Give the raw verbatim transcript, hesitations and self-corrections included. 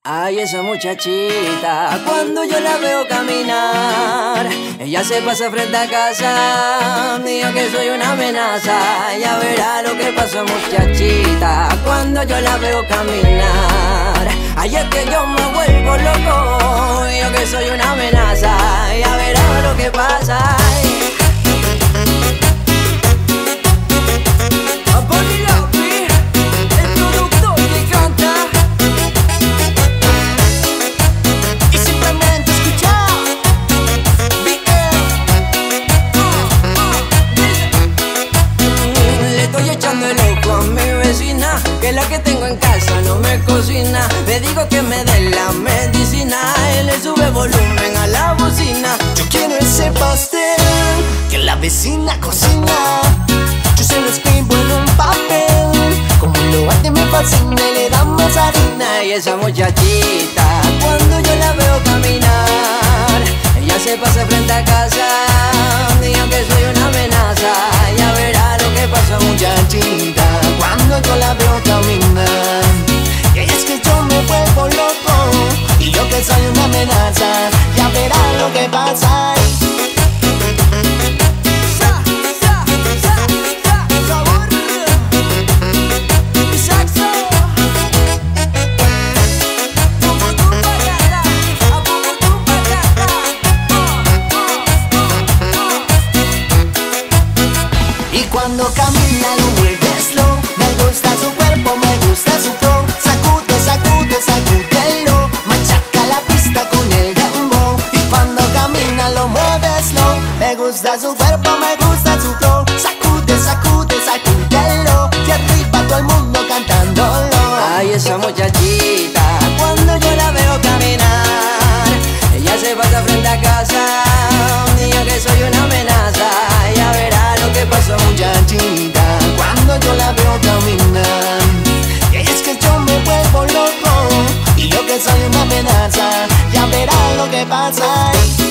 Ay, esa muchachita, cuando yo la veo caminar, ella se pasa frente a casa, digo que soy una amenaza. Ya verá lo que pasa, muchachita, cuando yo la veo caminar. Ay, es que yo me vuelvo loco, digo que soy una amenaza. Ya verá lo que pasa. Que la que tengo en casa no me cocina. Le digo que me dé la medicina. Él le sube volumen a la bocina. Yo quiero ese pastel que la vecina cocina. Yo se lo escribo en un papel. Como lo hace me fascina y le da más harina. Y esa muchachita, cuando yo la veo caminar, ella se pasa frente a casa, diga que soy una amenaza. Ya verá lo que pasa, muchachita, cuando yo la veo caminar. Y es que yo me vuelvo loco y yo que soy una amenaza. Ya verá lo que pasa. Y cuando camina lo mueve slow. Me gusta su cuerpo, me gusta su flow. Sacude, sacude, sacúdelo. Machaca la pista con el dembow. Y cuando camina lo mueve slow. Me gusta su cuerpo, me gusta su flow. Sacude, sacude, sacúdelo. Y arriba todo el mundo cantándolo. Ay, esa muchachita, cuando yo la veo caminar, ella se pasa frente a casa, diga que soy una amenaza. Ya verá lo que pasa, muchachita, cuando yo la veo caminar. Y es que yo me vuelvo loco y yo que soy una amenaza. Ya verá lo que pasa.